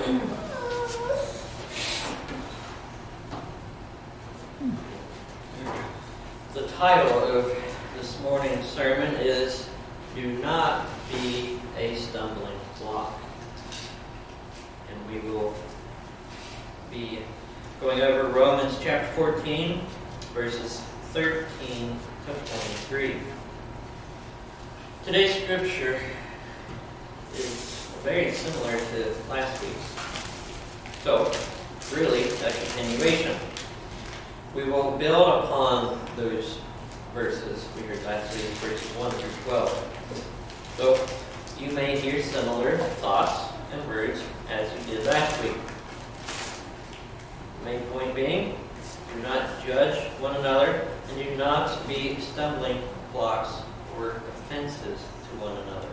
The title of this morning's sermon is "Do Not Be a Stumbling Block." And we will be going over Romans chapter 14, verses 13 to 23. Today's scripture is very similar to last week's. So, really, a continuation. We will build upon those verses we heard last week, verses 1 through 12. So, you may hear similar thoughts and words as you did last week. The main point being, do not judge one another, and do not be stumbling blocks or offenses to one another.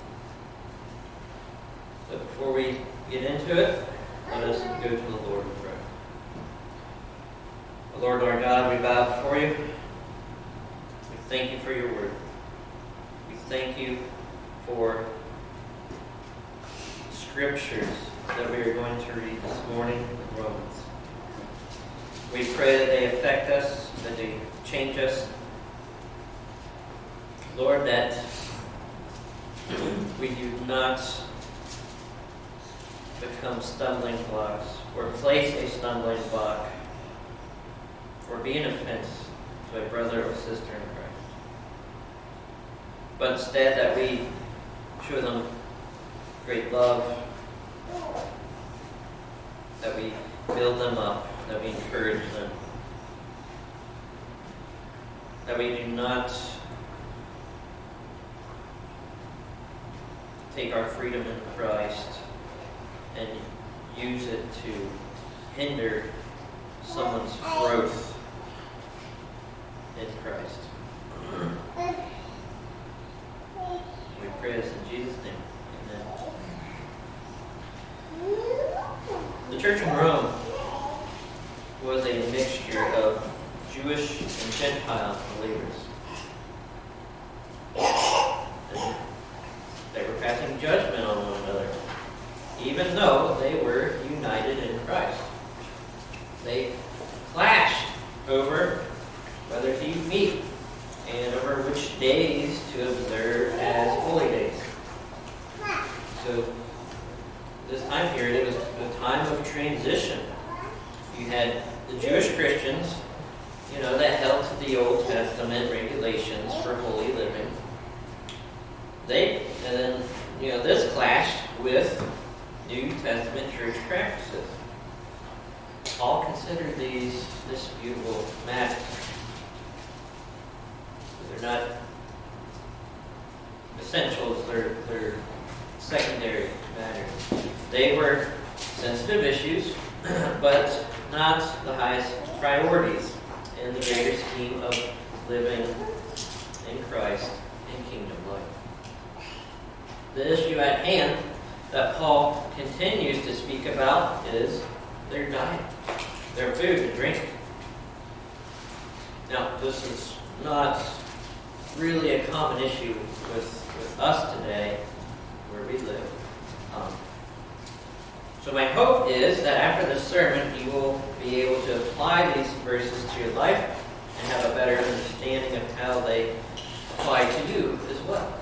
So before we get into it, let us go to the Lord in prayer. Lord our God, we bow before you. We thank you for your word. We thank you for scriptures that we are going to read this morning in Romans. We pray that they affect us, that they change us. Lord, that we do not become stumbling blocks or place a stumbling block or be an offense to a brother or sister in Christ. But instead that we show them great love, that we build them up, that we encourage them, that we do not take our freedom in Christ and use it to hinder someone's growth in Christ. We pray this in Jesus' name. Amen. The church in Rome was a mixture of Jewish and Gentile believers. And they were passing judgment on one another, even though they were united in Christ. They clashed over whether to eat meat and over which days to observe as holy days. So this time period, it was a time of transition. You had the Jewish Christians, that held to the Old Testament regulations for holy living. This clashed with New Testament church practices. Paul considered these disputable matters. They're not essentials, they're secondary matters. They were sensitive issues, but not the highest priorities in the greater scheme of living in Christ in kingdom life. The issue at hand that Paul continues to speak about is their diet, their food and drink. Now, this is not really a common issue with us today where we live. So my hope is that after this sermon you will be able to apply these verses to your life and have a better understanding of how they apply to you as well.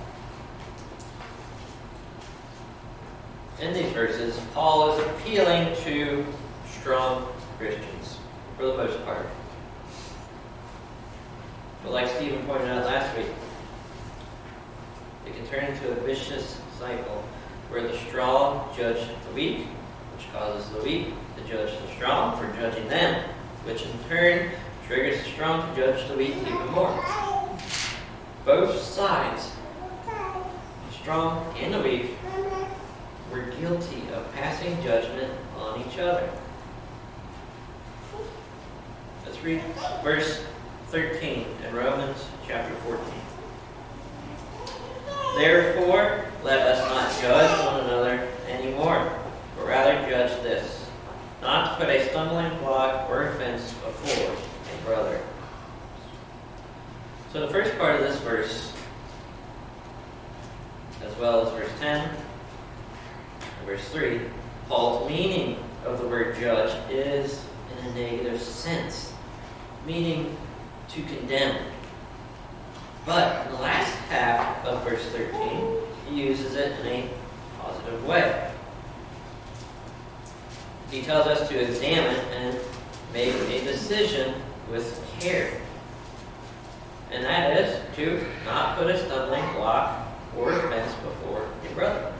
In these verses, Paul is appealing to strong Christians, for the most part. But like Stephen pointed out last week, it can turn into a vicious cycle where the strong judge the weak, which causes the weak to judge the strong for judging them, which in turn triggers the strong to judge the weak even more. Both sides, the strong and the weak, were guilty of passing judgment on each other. Let's read verse 13 in Romans chapter 14. Therefore, let us not judge one another anymore, but rather judge this, not to put a stumbling block or offense before a brother. So the first part of this verse, as well as verse 10 and verse 3, Paul's meaning of the word judge is in a negative sense, meaning to condemn. But in the last half of verse 13, he uses it in a positive way. He tells us to examine and make a decision with care. And that is to not put a stumbling block or offense before your brother.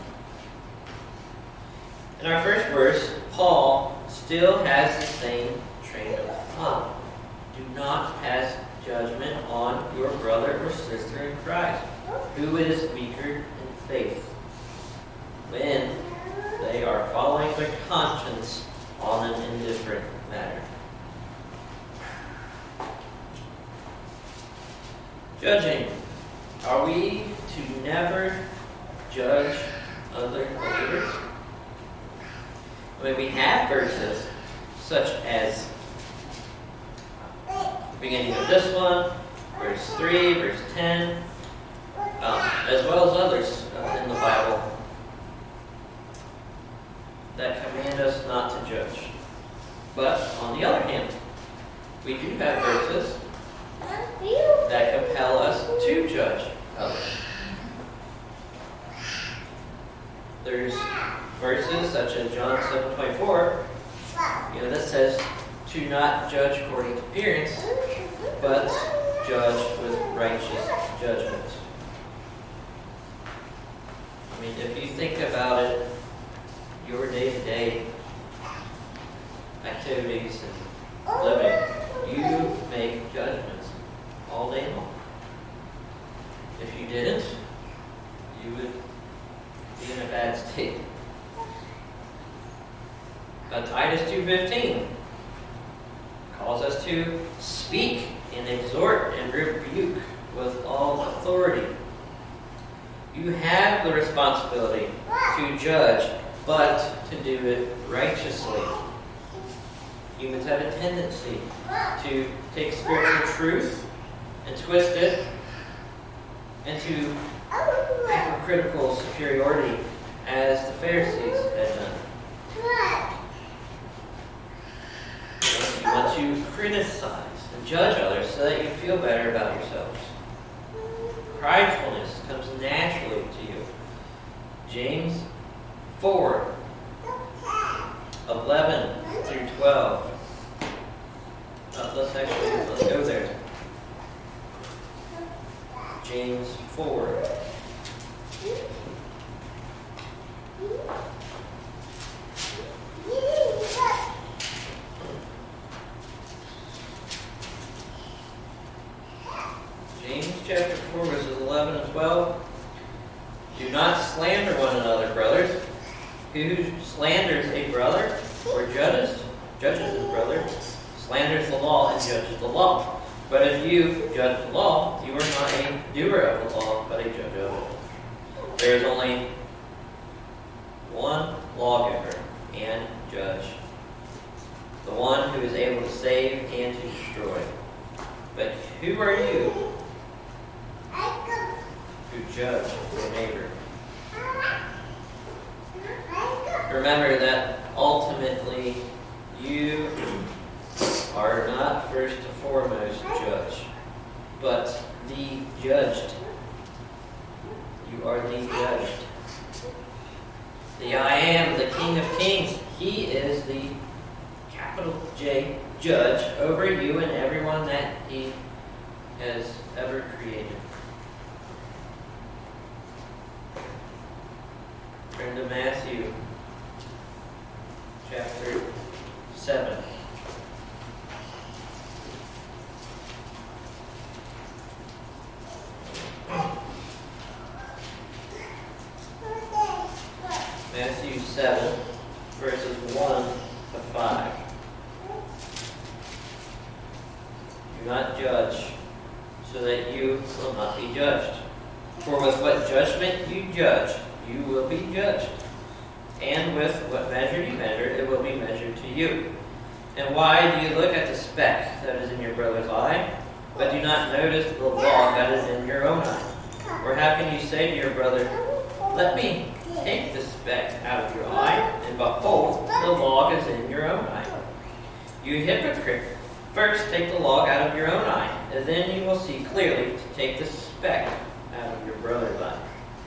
In our first verse, Paul still has the same train of thought. Do not pass judgment on your brother or sister in Christ, who is weaker in faith, when they are following their conscience on an indifferent matter. Judging. Are we to never judge other believers? When we have verses such as beginning of this one, verse 3, verse 10, as well as others in the Bible that command us not to judge. But on the other hand, we do have verses that compel us to judge others. There's verses such as John 7:24, that says to not judge according to appearance, but judge with righteous judgment. I mean, if you think about it, your day-to-day activities and living, you make judgments all day long. If you didn't, you would be in a bad state. But Titus 2:15 calls us to speak and exhort and rebuke with all authority. You have the responsibility to judge, but to do it righteously. Humans have a tendency to take spiritual truth and twist it into hypocritical superiority, as the Pharisees had done. You want to criticize and judge others so that you feel better about yourselves. Pridefulness comes naturally to you. James 4, 11 through 12. Let's go there. James 4. James chapter 4, verses 11 and 12. Do not slander one another, brothers. Who slanders a brother or judges his brother slanders the law and judges the law. But if you judge the law, you are not a doer of the law, but a judge of it. There is only one lawgiver and judge, the one who is able to save and to destroy. But who are you who judge your neighbor? Remember that ultimately you are not first and foremost judge, but the judged. You are the judged. The I am, the King of Kings, he is the capital J judge over you and everyone that he has ever created. Turn to Matthew chapter 7. Matthew 7, verses 1 to 5. Do not judge, so that you will not be judged. For with what judgment you judge, you will be judged. And with what measure you measure, it will be measured to you. And why do you look at the speck that is in your brother's eye, but do not notice the log that is in your own eye? Or how can you say to your brother, let me take the speck out of your eye, and behold, the log is in your own eye. You hypocrite, first take the log out of your own eye, and then you will see clearly to take the speck out of your brother's eye.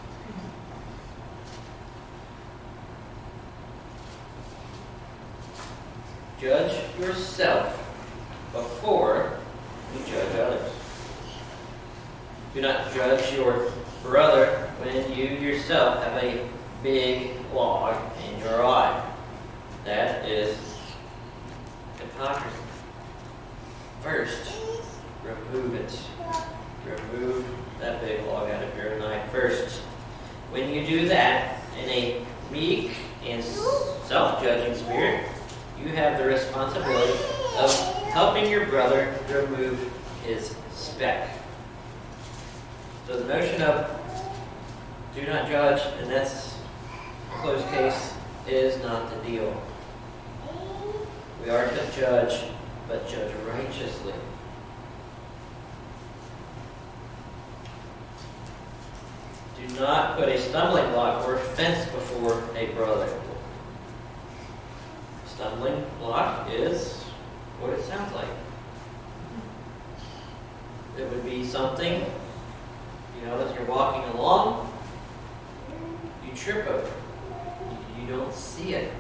Judge yourself before you judge others. Do not judge your brother when you yourself have a big log in your eye. That is hypocrisy. First, remove it. Remove that big log out of your own eye first. When you do that in a meek and self-judging spirit, you have the responsibility of helping your brother remove his speck. So the notion of do not judge, and that's a closed case, is not the deal. We are to judge, but judge righteously. Do not put a stumbling block or fence before a brother. Stumbling block is what it sounds like. It would be something, as you're walking along, you trip over. You don't see it.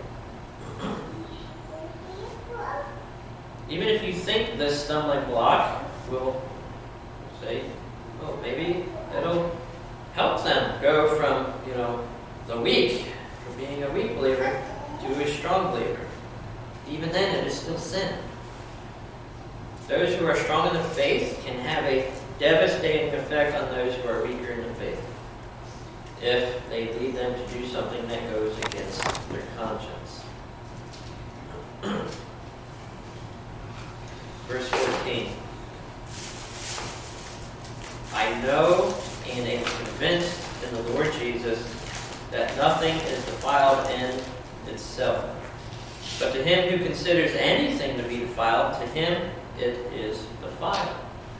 Even if you think this stumbling block will say, oh, maybe it'll help them go from, the weak, from being a weak believer to a strong believer. Even then, it is still sin. Those who are strong in the faith can have a devastating effect on those who are weaker in the faith if they lead them to do something that goes against their conscience. Verse 14. I know and am convinced in the Lord Jesus that nothing is defiled in itself. But to him who considers anything to be defiled, to him it is defiled.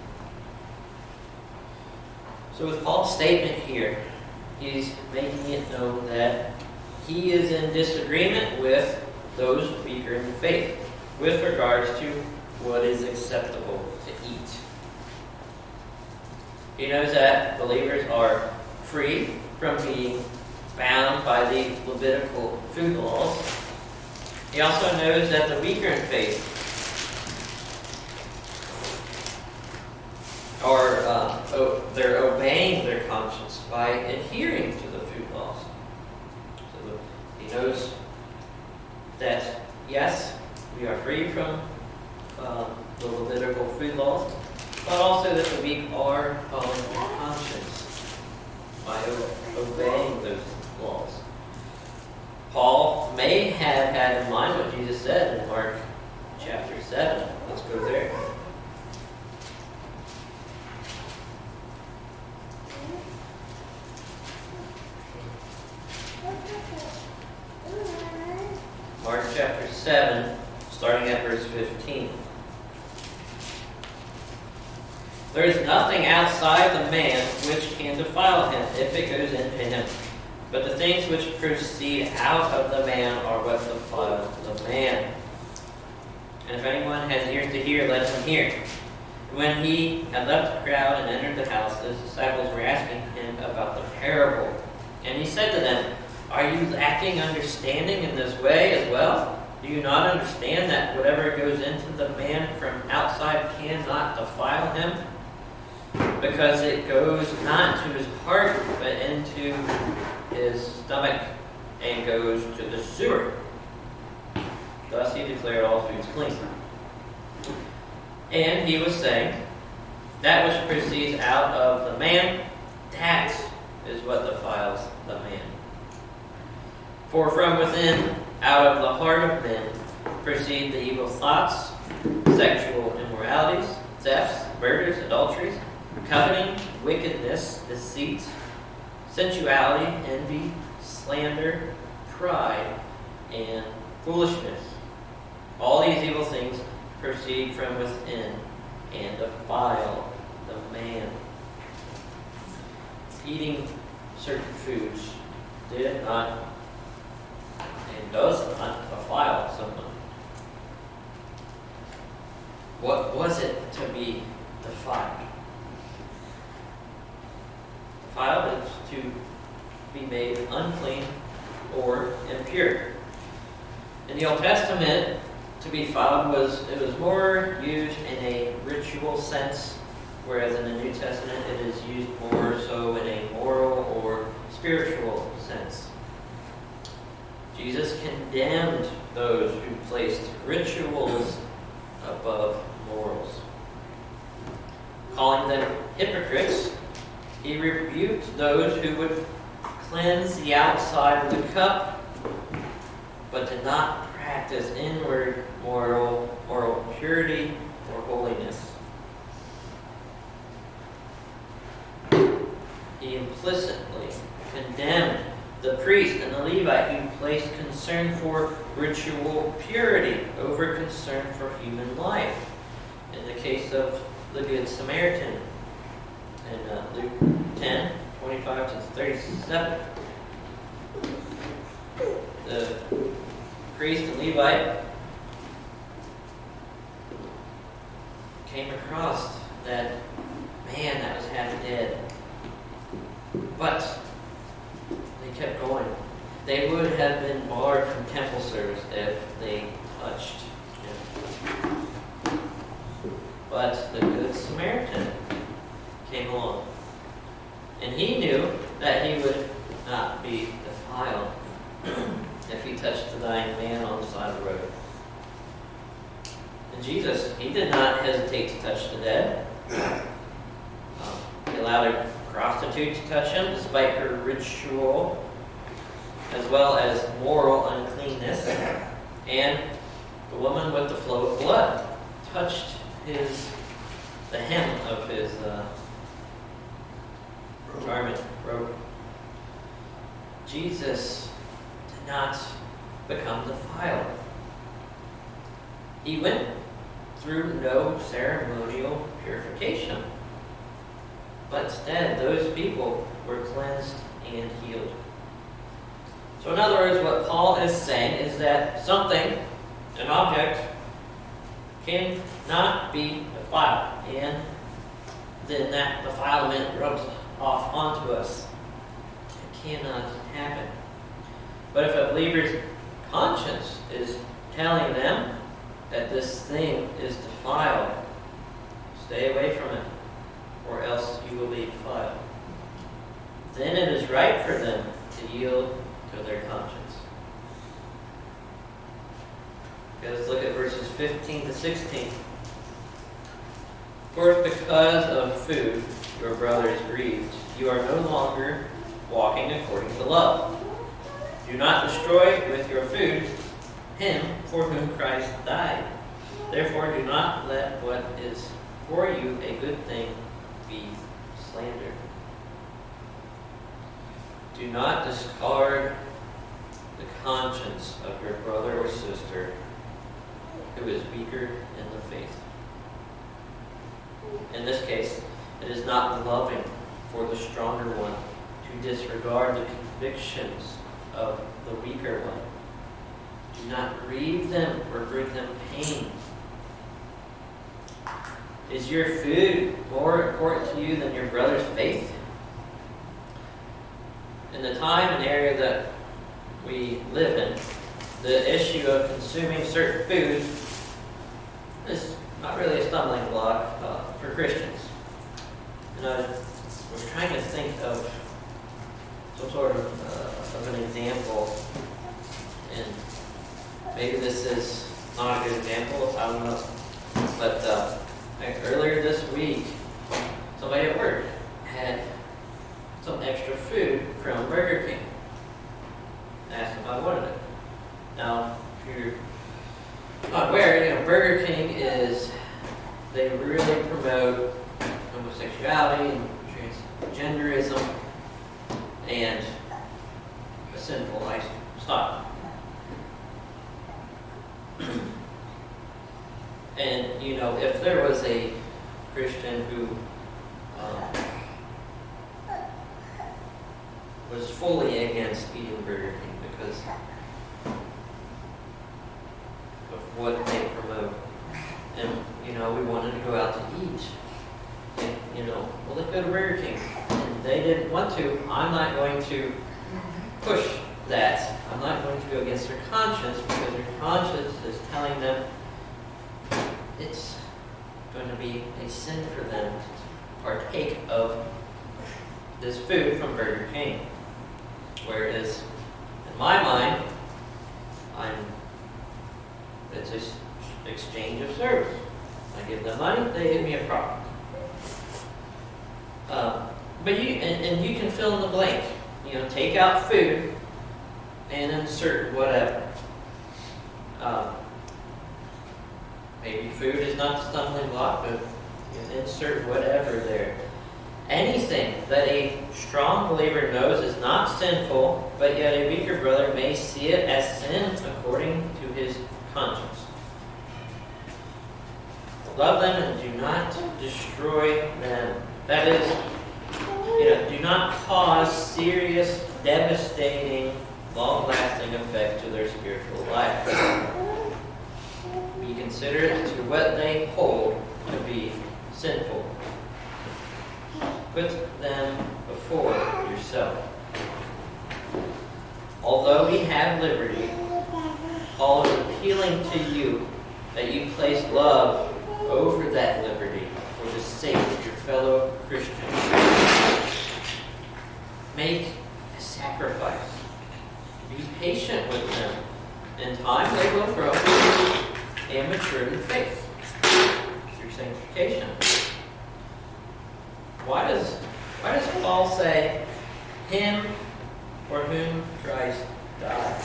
So with Paul's statement here, he's making it known that he is in disagreement with those weaker in the faith with regards to what is acceptable to eat. He knows that believers are free from being bound by the Levitical food laws. He also knows that the weaker in faith they're obeying their conscience by adhering to the food laws. So he knows that, yes, we are free from the Levitical food laws, but also that the weak are following their conscience by obeying those laws. Paul may have had in mind what Jesus said in Mark chapter 7. Let's go there. Mark chapter 7, starting at verse 15. There is nothing outside the man which can defile him if it goes into him. But the things which proceed out of the man are what defile the man. And if anyone has ears to hear, let him hear. When he had left the crowd and entered the house, his disciples were asking him about the parable. And he said to them, are you lacking understanding in this way as well? Do you not understand that whatever goes into the man from outside cannot defile him? Because it goes not to his heart, but into his stomach, and goes to the sewer. Thus he declared all foods clean. And he was saying, that which proceeds out of the man, that is what defiles the man. For from within, out of the heart of men, proceed the evil thoughts, sexual immoralities, thefts, murders, adulteries, coveting, wickedness, deceit, sensuality, envy, slander, pride, and foolishness. All these evil things proceed from within and defile the man. Eating certain foods did not and does not defile someone. What was it to be defiled? Defiled is to be made unclean or impure. In the Old Testament, to be defiled was more used in a ritual sense, whereas in the New Testament it is used more so in a moral or spiritual sense. Jesus condemned those who placed rituals above morals. Calling them hypocrites, he rebuked those who would cleanse the outside of the cup, but did not practice inward moral purity or holiness. He implicitly condemned the priest and the Levite who placed concern for ritual purity over concern for human life. In the case of the Good Samaritan in Luke 10, 25 to 37. The priest and Levite came across that man that was half dead. But they kept going. They would have been barred from temple service if they touched him. But the Good Samaritan came along. And he knew that he would not be defiled if he touched the dying man on the side of the road. And Jesus, he did not hesitate to touch the dead. He allowed a prostitute to touch him despite her ritual as well as moral uncleanness. And the woman with the flow of blood touched the hem of his garment, robe. Jesus did not become defiled. He went through no ceremonial purification. But instead, those people were cleansed and healed. So in other words, what Paul is saying is that something, an object, cannot be defiled. And then that defilement rubs off onto us. It cannot happen. But if a believer's conscience is telling them that this thing is defiled, stay away from it, or else you will be defiled. Then it is right for them to yield to their conscience. Okay, let's look at verses 15 to 16. For if because of food your brother is grieved, you are no longer walking according to love. Do not destroy with your food him for whom Christ died. Therefore do not let what is for you a good thing be slandered. Do not discard the conscience of your brother or sister who is weaker in the faith. In this case, it is not loving for the stronger one to disregard the convictions of the weaker one. Do not grieve them or bring them pain. Is your food more important to you than your brother's faith? In the time and area that we live in, the issue of consuming certain foods is not really a stumbling block for Christians. And I was trying to think of some sort of an example, and maybe this is not a good example, I don't know. But earlier this week, somebody at work had some extra food from Burger King. I asked if I wanted it. Now, if you're not aware, Burger King they really promote homosexuality and transgenderism and a sinful lifestyle. And, if there was a Christian who was fully against eating Burger King because of what they promote. And, we wanted to go out to eat. And, well, let's go to Burger King. And they didn't want to. I'm not going to push that. I'm not going to go against their conscience because their conscience is telling them it's going to be a sin for them to partake of this food from Burger King. Whereas, in my mind, it's an exchange of service. I give them money, they give me a product. But you can fill in the blank. Take out food and insert whatever. Maybe food is not the stumbling block, but insert whatever there. Anything that a strong believer knows is not sinful, but yet a weaker brother may see it as sin according to his conscience. Love them and do not destroy them. That is, do not cause serious, devastating, long-lasting effect to their spiritual life. Be considerate to what they hold to be sinful. Put them before yourself. Although we have liberty, Paul is appealing to you that you place love over that liberty for the sake of your fellow Christians. Make a sacrifice. Be patient with them. In time they will grow and mature in faith through sanctification. Why does Paul say, him for whom Christ died?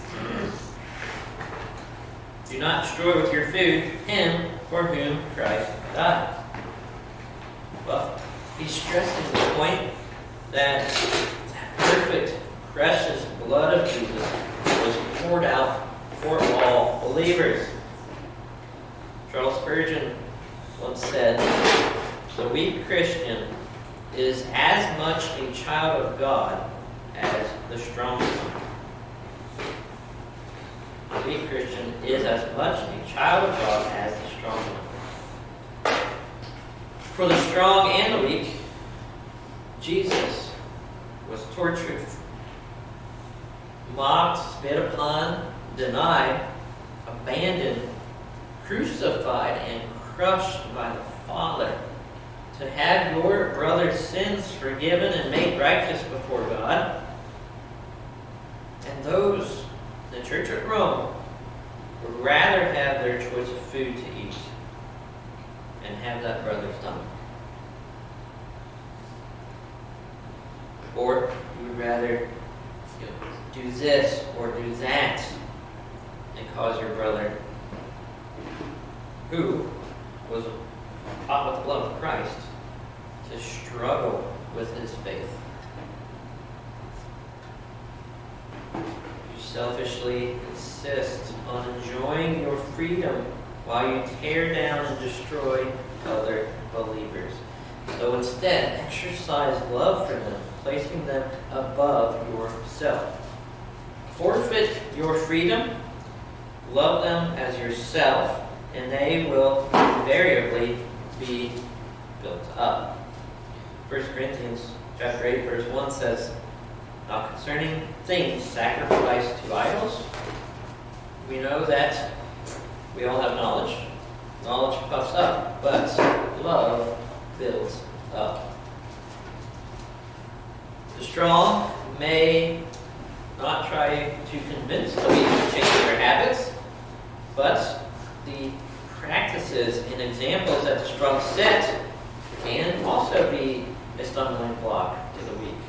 Do not destroy with your food him for whom Christ died. Well, he's stressing the point that perfect, precious blood of Jesus was poured out for all believers. Charles Spurgeon once said, "The weak Christian is as much a child of God as the strong one." The weak Christian is as much a child of God as the strong one. For the strong and the weak, Jesus was tortured, mocked, spit upon, denied, abandoned, crucified, and crushed by the Father to have your brother's sins forgiven and made righteous before God. And those in the church at Rome would rather have their choice of food to eat and have that brother's done. Or you would rather do this or do that and cause your brother, who was caught with the blood of Christ, to struggle with his faith. You selfishly insist on enjoying your freedom while you tear down and destroy other believers. So instead, exercise love for them, placing them above yourself. Forfeit your freedom, love them as yourself, and they will invariably be built up. 1 Corinthians chapter 8, verse 1 says, "Now concerning things sacrificed to idols, we know that we all have knowledge. Knowledge puffs up, but love builds up." The strong may not try to convince the weak to change their habits, but the practices and examples that the strong set can also be a stumbling block to the weak.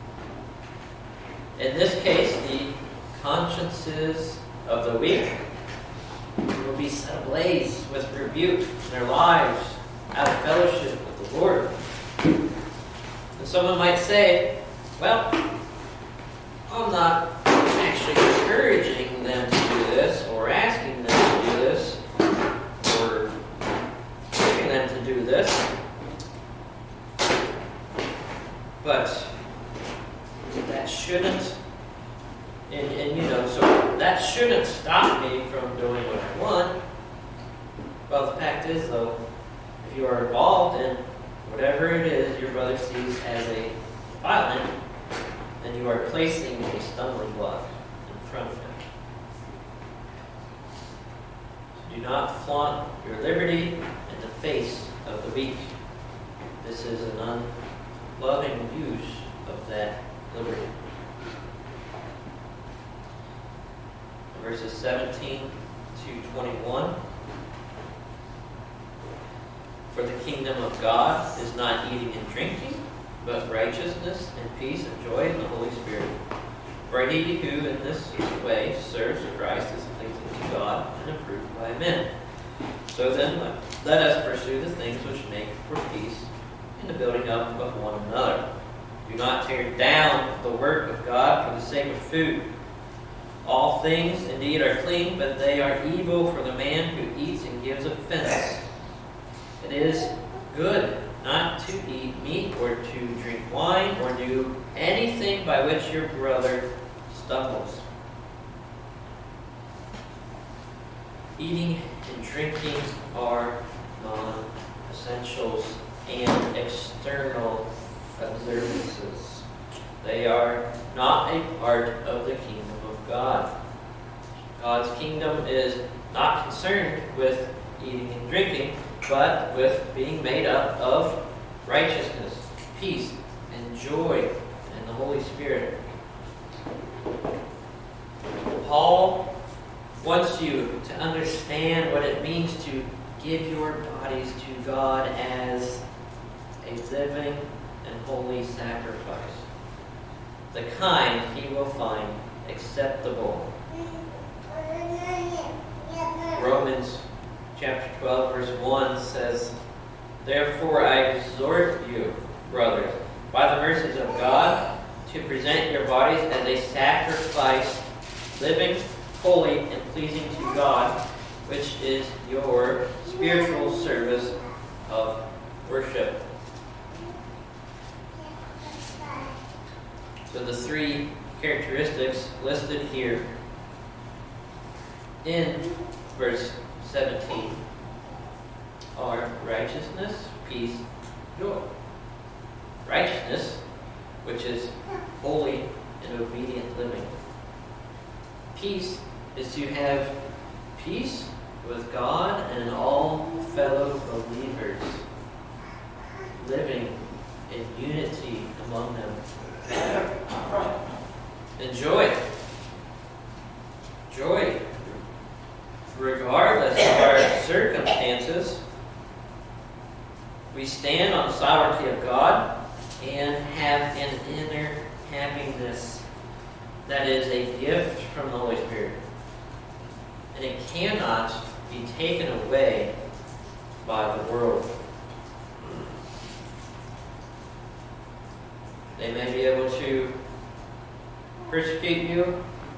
In this case, the consciences of the weak will be set ablaze with rebuke in their lives, out of fellowship with the Lord. And someone might say, well, I'm not actually encouraging them to do this or asking them to do this or asking them to do this, but that And so that shouldn't stop me from doing what I want. Well, the fact is, though, if you are involved in whatever it is your brother sees as a defilement, then you are placing a stumbling block in front of him. So do not flaunt your liberty in the face of the weak. This is an unloving use of that liberty. Verses 17 to 21. For the kingdom of God is not eating and drinking, but righteousness and peace and joy in the Holy Spirit. For he who in this way serves Christ is pleasing to God and approved by men. So then let us pursue the things which make for peace in the building up of one another. Do not tear down the work of God for the sake of food. All things indeed are clean, but they are evil for the man who eats and gives offense. It is good not to eat meat or to drink wine or do anything by which your brother stumbles. Eating and drinking are non-essentials and external observances. They are not a part of the kingdom of God. God's kingdom is not concerned with eating and drinking, but with being made up of righteousness, peace, and joy in the Holy Spirit. Paul wants you to understand what it means to give your bodies to God as a living and holy sacrifice, the kind he will find acceptable. Romans chapter 12, verse 1 says, Therefore I exhort you, brothers, by the mercies of God, to present your bodies as a sacrifice, living, holy, and pleasing to God, which is your spiritual service of worship. So the three characteristics listed here in verse 17 are righteousness, peace, joy. Righteousness, which is holy and obedient living. Peace is to have peace with God and all fellow believers, living in unity among them. And joy. Joy. Regardless of our circumstances, we stand on the sovereignty of God and have an inner happiness that is a gift from the Holy Spirit. And it cannot be taken away by the world. They may be able to persecute you,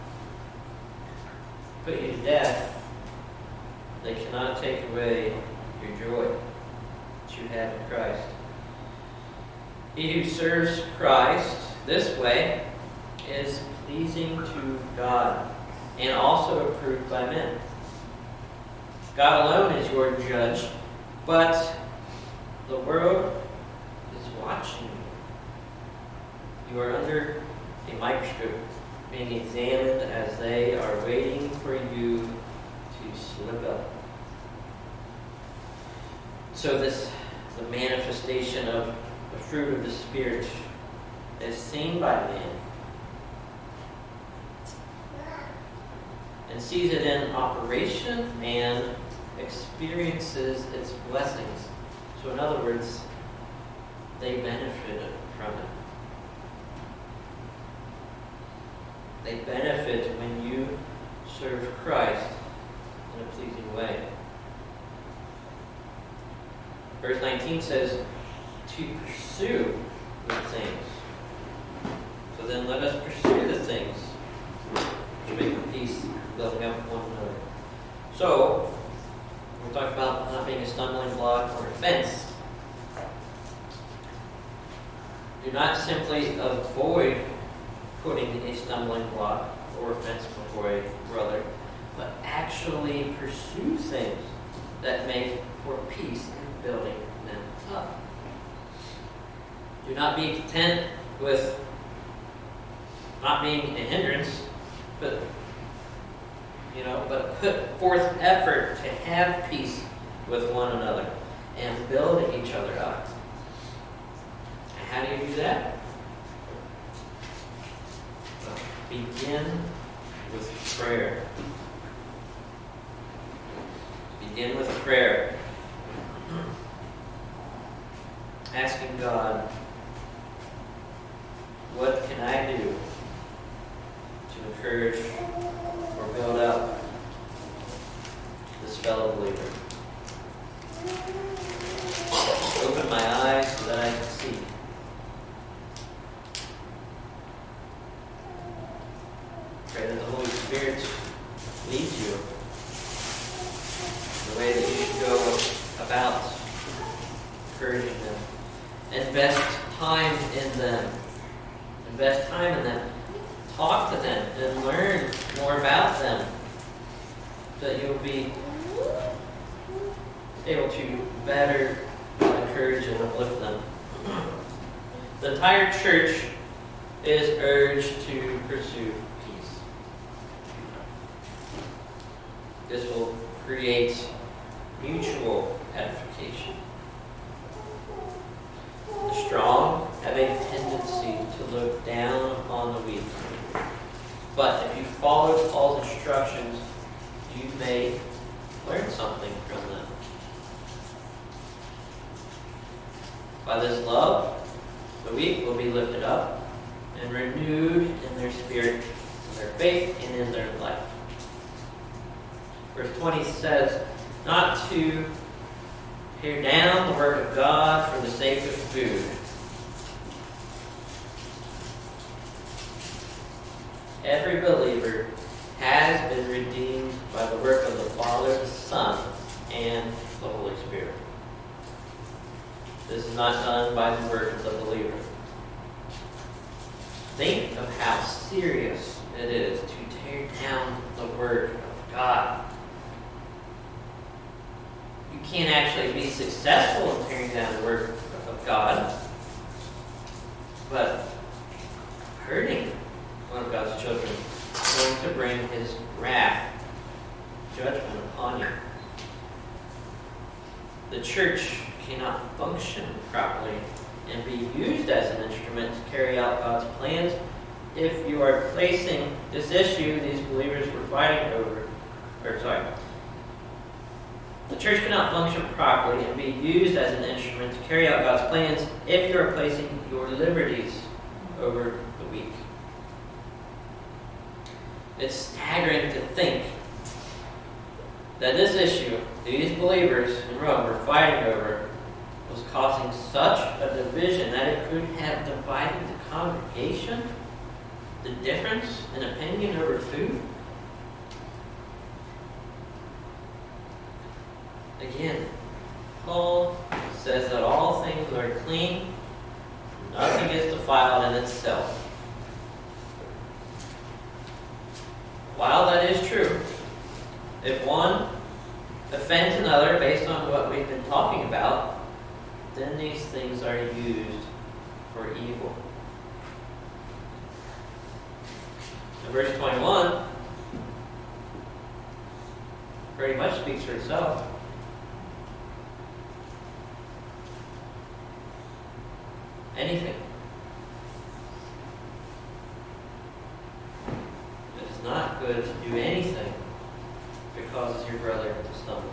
put you to death. They cannot take away your joy that you have in Christ. He who serves Christ this way is pleasing to God and also approved by men. God alone is your judge, but the world is watching you. You are under a microscope, being examined as they are waiting for you to slip up. So the manifestation of the fruit of the Spirit is seen by man and sees it in operation and experiences its blessings. So in other words, they benefit from it. They benefit when you serve Christ in a pleasing way. Verse 19 says, to pursue good things. So then let us pursue the things which make for peace, building up one another. So, we're talking about not being a stumbling block or offense. Do not simply avoid putting a stumbling block or offense before a brother, but actually pursue things that make for peace and building them up. Do not be content with not being a hindrance, but put forth effort to have peace with one another and build each other up. And how do you do that? Well, begin with prayer. Begin with prayer. Asking God, what can I do to encourage or build up this fellow believer? Open my eyes so that I can see. Pray that the Holy Spirit leads you in the way that you should go about encouraging them. Invest time in them. Invest time in them. Talk to them and learn more about them so that you'll be able to better encourage and uplift them. The entire church is urged to pursue peace. This will create mutual edification. The strong have a tendency to look down on the weak. But if you follow Paul's instructions, you may learn something from them. By this love, the weak will be lifted up and renewed in their spirit, in their faith, and in their life. Verse 20 says, not to tear down the work of God for the sake of food. Every believer has been redeemed by the work of the Father, the Son, and the Holy Spirit. This is not done by the work of the believer. Think of how serious it is to tear down the Word of God. You can't actually be successful in tearing down the Word of God, but hurting one of God's children is going to bring His wrath, judgment upon you. The church cannot function properly and be used as an instrument to carry out God's plans if you are placing this issue these believers were fighting over. The church cannot function properly and be used as an instrument to carry out God's plans if you are placing your liberties over the weak. It's staggering to think that this issue these believers in Rome were fighting over was causing such a division that it could have divided the congregation. The difference in opinion over food. Again, Paul says that all things are clean, nothing is defiled in itself. While that is true, if one offends another based on what we've been talking about, then these things are used for evil. In verse 21, pretty much speaks for itself. Anything it is not good to do anything if it causes your brother to stumble.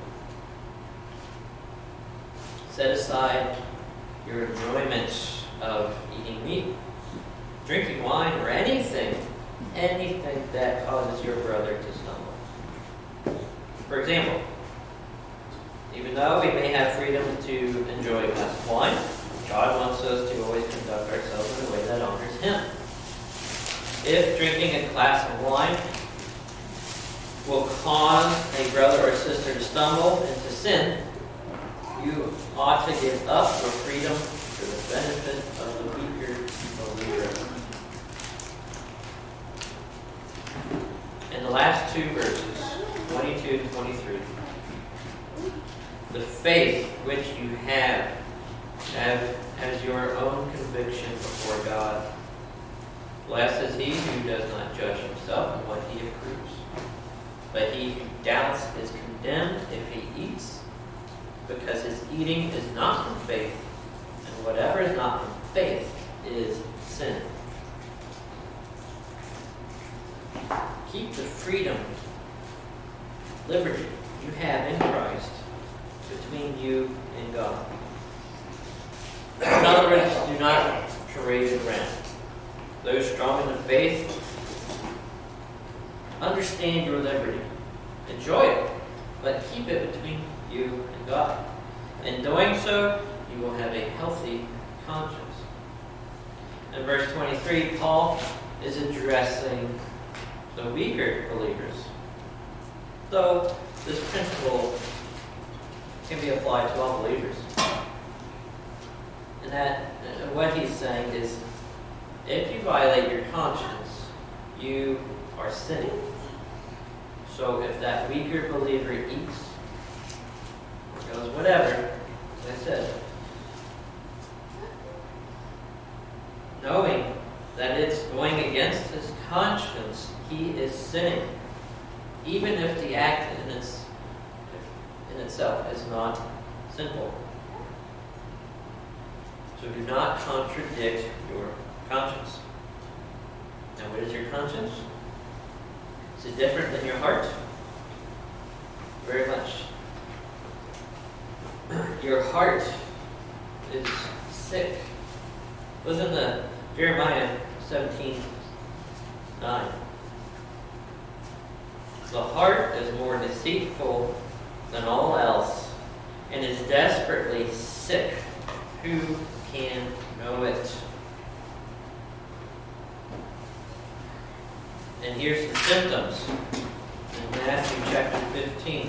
Set aside your enjoyment of eating meat, drinking wine, or anything that causes your brother to stumble. For example, even though we may have freedom to enjoy a glass of wine, God wants us to always conduct ourselves in a way that honors Him. If drinking a glass of wine will cause a brother or sister to stumble into sin, you ought to give up your freedom for the benefit of the weaker believer. last two verses, 22 to 23. The faith which you have as your own conviction before God. Blessed is he who does not judge himself in what he approves. But he who doubts is condemned if he eats, because his eating is not from faith, and whatever is not from faith is sin. Keep the freedom, liberty you have in Christ between you and God. In other words, do not parade it around. Those strong in the faith, understand your liberty. Enjoy it, but keep it between you and God. In doing so, you will have a healthy conscience. In verse 23, Paul is addressing the weaker believers. Though this principle can be applied to all believers. And what he's saying is, if you violate your conscience, you are sinning. So if that weaker believer eats or does whatever, as I said, knowing that it's going against his conscience, he is sinning, even if the act in itself is not sinful. So do not contradict your conscience. Now, what is your conscience? Is it different than your heart? Very much. Your heart is sick. Listen to Jeremiah 17:9. The heart is more deceitful than all else and is desperately sick. Who can know it? And here's the symptoms in Matthew chapter 15.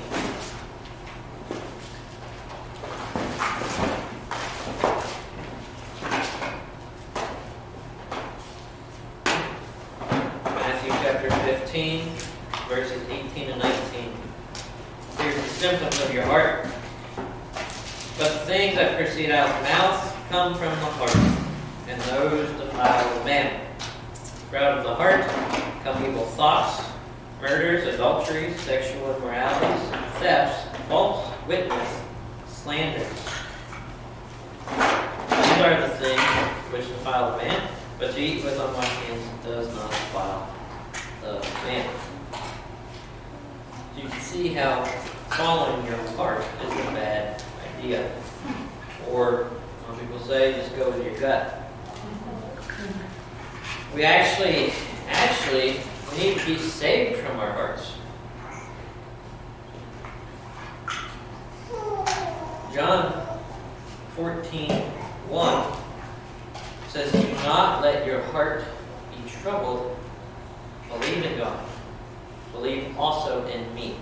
Matthew chapter 15, verses 18 and 19. Here's the symptoms of your heart. But the things that proceed out of the mouth come from the heart, and those defile the man. For out of the heart come evil thoughts, murders, adulteries, sexual immoralities, thefts, false witness, slanders. These are the things which defile the man, but to eat with unwashed hands does not defile the man. You can see how following your heart is a bad idea. Or some people say, just go with your gut. We actually we need to be saved from our hearts. John 14:1 says, do not let your heart be troubled. Believe in God. Believe also in me.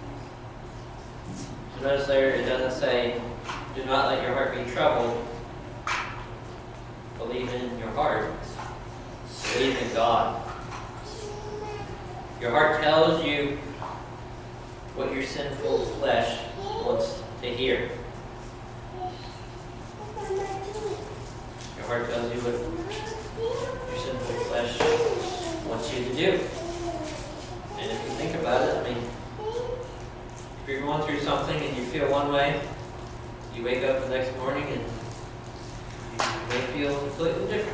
So notice there, it doesn't say, do not let your heart be troubled. Believe in your heart. Believe in God. Your heart tells you what your sinful flesh wants to hear. Your heart tells you what your sinful flesh wants you to do. And if you think about it, I mean, if you're going through something and you feel one way, you wake up the next morning and you may feel completely different.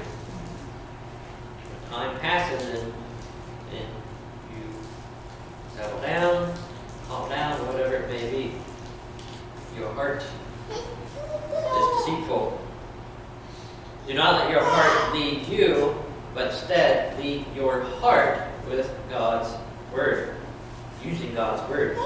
Time passes and you settle down, calm down, whatever it may be. Your heart is deceitful. Do not let your heart lead you, but instead lead your heart with God's Word, using God's Word.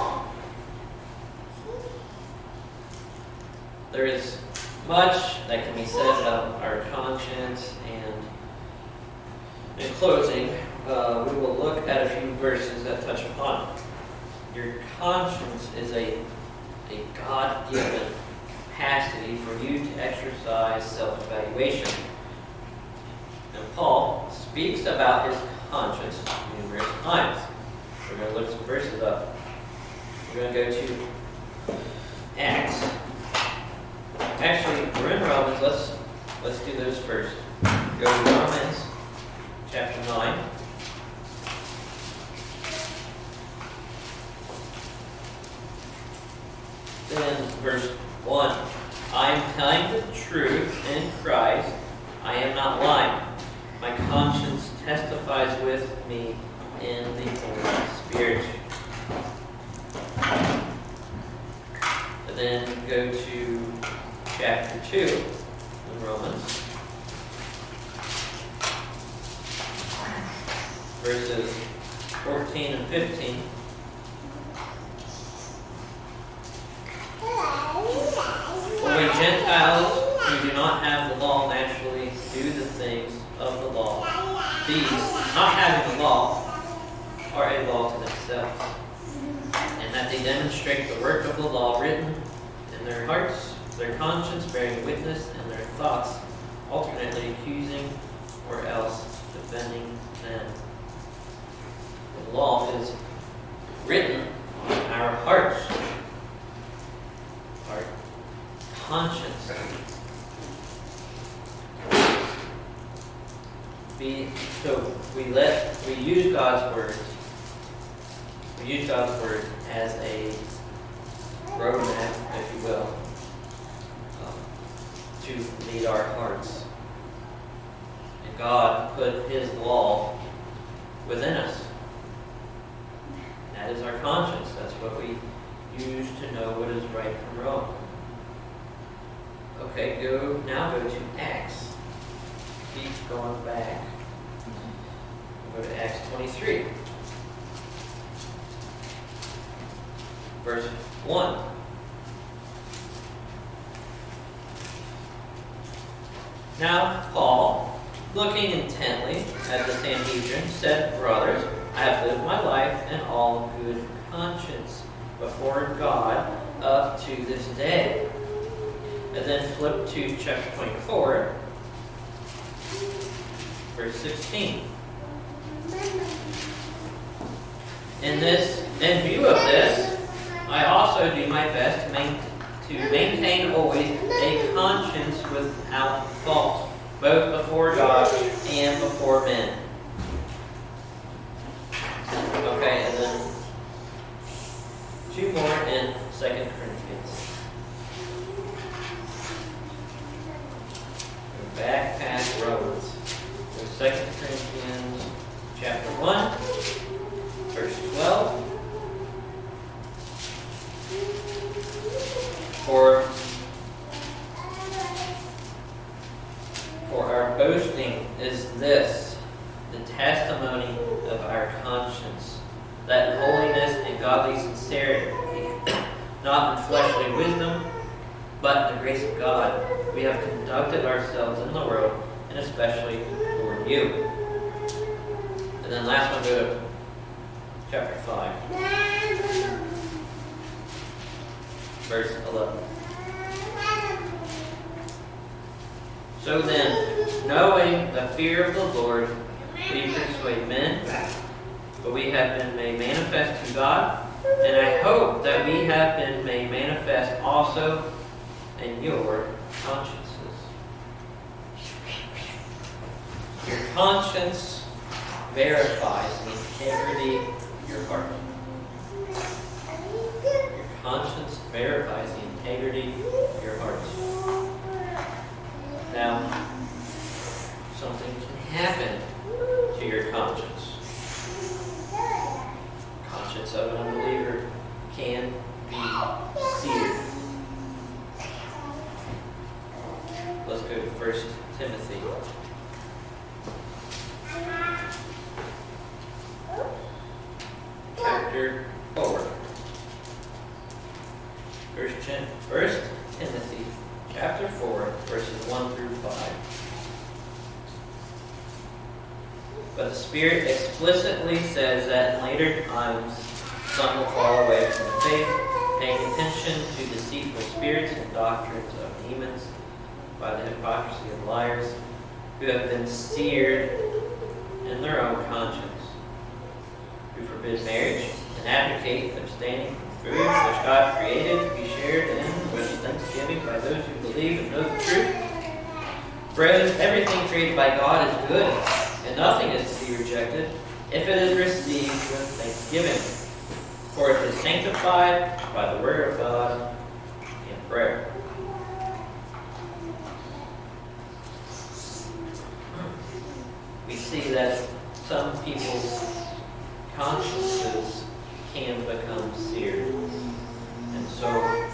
There is much that can be said about our conscience, and in closing, we will look at a few verses that touch upon it. Your conscience is a God-given capacity for you to exercise self-evaluation. And Paul speaks about his conscience numerous times. We're going to look some verses up. We're going to go to Acts. Actually, we're in Romans. Let's do those first. Go to Romans chapter 9. Then verse 1. I am telling the truth in Christ. I am not lying. My conscience testifies with me in the Holy Spirit. And then go to chapter 2 in Romans. Verses 14 and 15. For we Gentiles who do not have the law naturally do the things of the law. These, not having the law, are a law to themselves, and that they demonstrate the work of the law written in their hearts, their conscience bearing witness, and their thoughts alternately accusing or else defending them. The law is written in our hearts, our conscience. So we use God's word. We use God's word as a roadmap, if you will, to lead our hearts. And God put His law within us. That is our conscience. That's what we use to know what is right from wrong. Okay, now go to Acts. Keep going back. We'll go to Acts 23. Verse 1. Now Paul, looking intently at the Sanhedrin, said, Brothers, I have lived my life in all good conscience before God up to this day. And then flip to chapter 24, verse 16. In view of this, I also do my best to maintain always a conscience without fault, both before God and before men. Okay, and then two more in 2 Corinthians. Back past Romans. So 2 Corinthians chapter 1, verse 12. For our boasting is this, the testimony of our conscience, that in holiness and godly sincerity, not in fleshly wisdom, but in the grace of God, we have conducted ourselves in the world, and especially toward you. And then last one, go to chapter 5, verse 11. So then, knowing the fear of the Lord, we persuade men, but we have been made manifest to God, and I hope that we have been made manifest also in your consciences. Your conscience verifies the integrity of your heart. Your conscience verifies the integrity of your heart. Now, something can happen to your conscience. Conscience of an unbeliever can be seared. Let's go to 1 Timothy. Chapter 4. 1 Timothy chapter 4, verses 1 through 5. But the Spirit explicitly says that in later times some will fall away from the faith, paying attention to deceitful spirits and doctrines of demons, by the hypocrisy of liars, who have been seared in their own conscience, who for forbid marriage, and advocate abstaining from food which God created to be shared in with thanksgiving by those who believe and know the truth. For everything created by God is good, and nothing is to be rejected if it is received with thanksgiving. For it is sanctified by the word of God and prayer. We see that some people's consciences can become seared. And so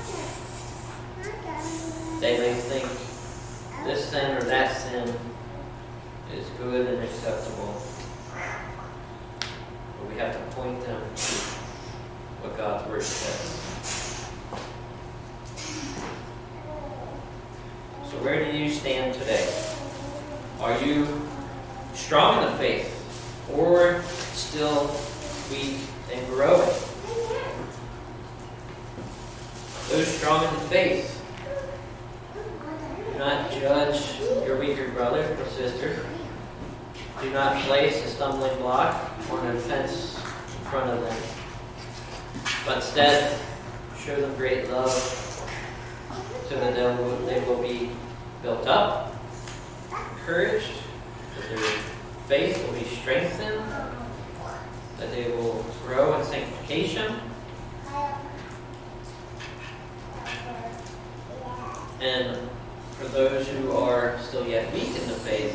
they may think this sin or that sin is good and acceptable. But we have to point them to what God's Word says. So where do you stand today? Are you strong in the faith, or still weak and growing? Those strong in the faith, do not judge your weaker brother or sister. Do not place a stumbling block or an offense in front of them, but instead show them great love so that they will be built up, encouraged, that their faith will be strengthened, that they will grow in sanctification, and for those who are still yet weak in the faith,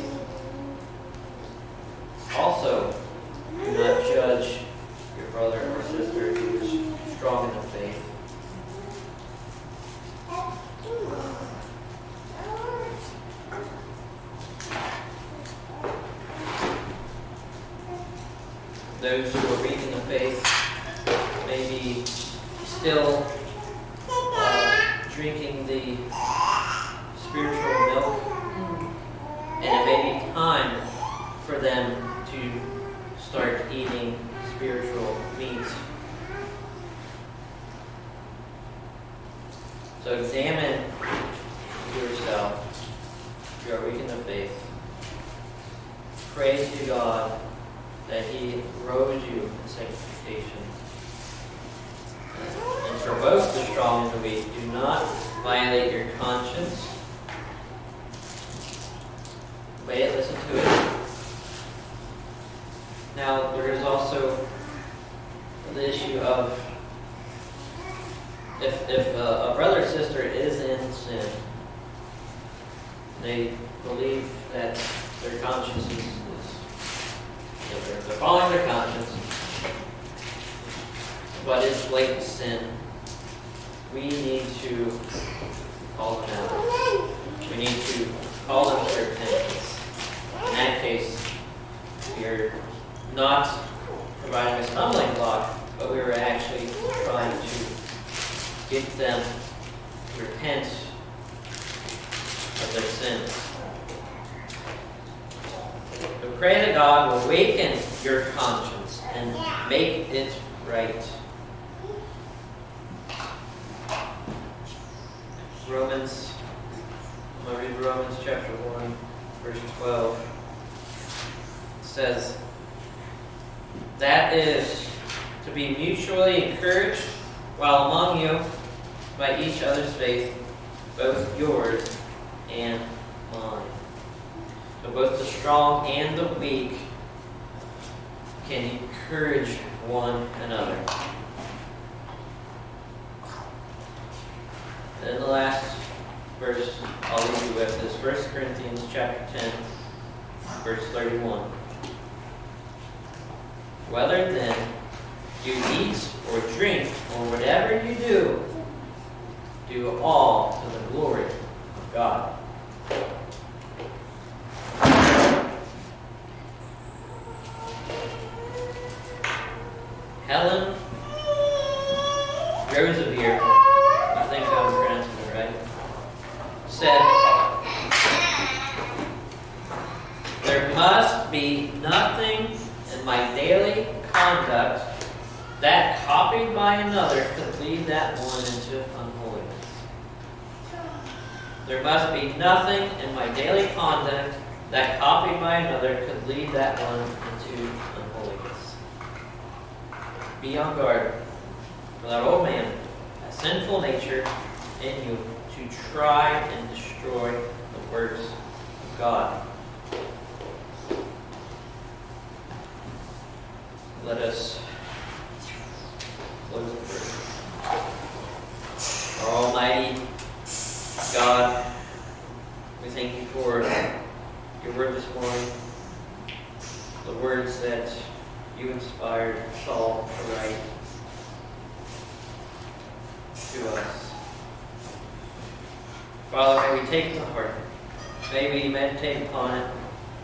also do not judge your brother or sister who is strong in the faith. Those who are weak in the faith may be still drinking the spiritual milk, and it may be time for them to start eating spiritual meat. So examine yourself if you are weak in the faith. Pray to God that He grows you in sanctification. And for both the strong and the weak, do not violate your conscience. Obey it, listen to it. Now, there is also the issue of if a brother or sister is in sin, they believe that their conscience is they're following their conscience, but it's blatant sin, we need to call them out. We need to call them to repentance. In that case, we are not providing a stumbling block, but we are actually trying to get them to repent of their sins. So pray that God will awaken your conscience and make it right. I'm going to read Romans chapter 1, verse 12. It says, that is to be mutually encouraged while among you by each other's faith, both yours and mine. So both the strong and the weak can encourage one another. And then the last verse I'll leave you with is 1 Corinthians chapter 10, verse 31. Whether then you eat or drink or whatever you do all to the glory of God. Helen Roseveare, I think I'm pronouncing it right, said, there must be nothing in my daily conduct that, copied by another, could lead that one into unholiness. There must be nothing in my daily conduct that, copied by another, could lead that one into unholiness. Be on guard for that old man, that sinful nature in you, to try and destroy the works of God. Let us close in prayer. Our Almighty God, we thank you for your word this morning, the words that you inspired Saul to write to us. Father, may we take it to heart. May we meditate upon it,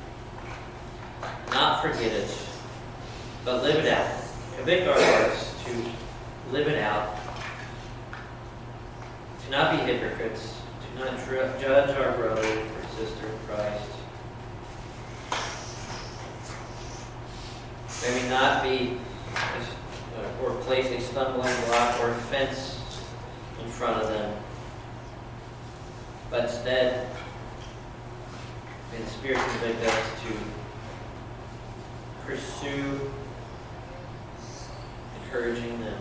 not forget it, but live it out. Convict our hearts to live it out, to not be hypocrites, to not judge our brother or sister in Christ. May we not be or place a stumbling block or fence in front of them, but instead, may the Spirit convict us to pursue encouraging them,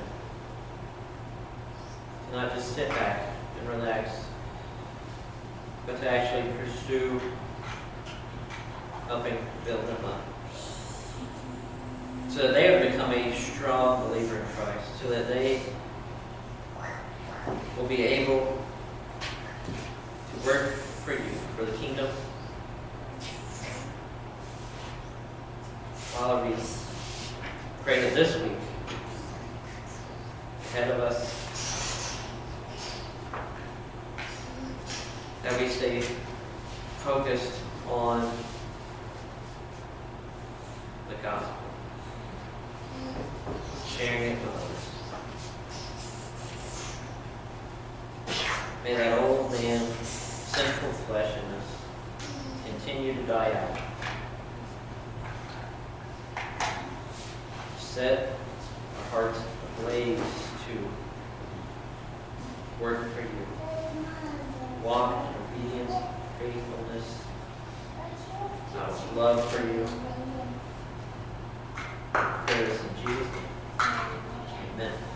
to not just sit back and relax, but to actually pursue helping build them up, so that they would become a strong believer in Christ, so that they will be able to work for you, for the kingdom. Father, we pray that this week, ahead of us, that we stay focused on the gospel, sharing it with others. May that old man, sinful flesh in us, continue to die out. Set our hearts ablaze to work for you. Walk in obedience, faithfulness, out of love for you. Pray this in Jesus' name. Amen.